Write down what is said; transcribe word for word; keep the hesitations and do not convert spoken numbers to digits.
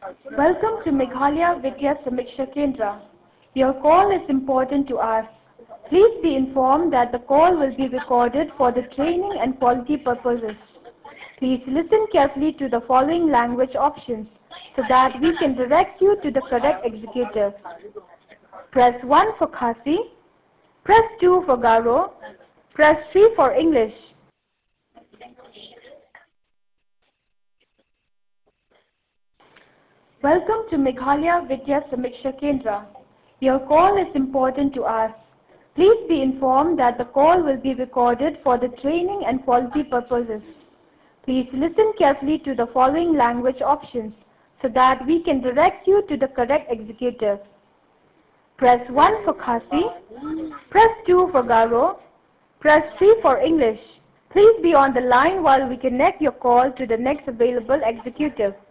Welcome to Meghalaya Vidya Samiksha Kendra. Your call is important to us. Please be informed that the call will be recorded for the training and quality purposes. Please listen carefully to the following language options so that we can direct you to the correct executive. Press one for Khasi, press two for Garo, press three for English. Welcome to Meghalaya Vidya Samiksha Kendra. Your call is important to us. Please be informed that the call will be recorded for the training and quality purposes. Please listen carefully to the following language options so that we can direct you to the correct executive. Press one for Khasi, press two for Garo, press three for English. Please be on the line while we connect your call to the next available executive.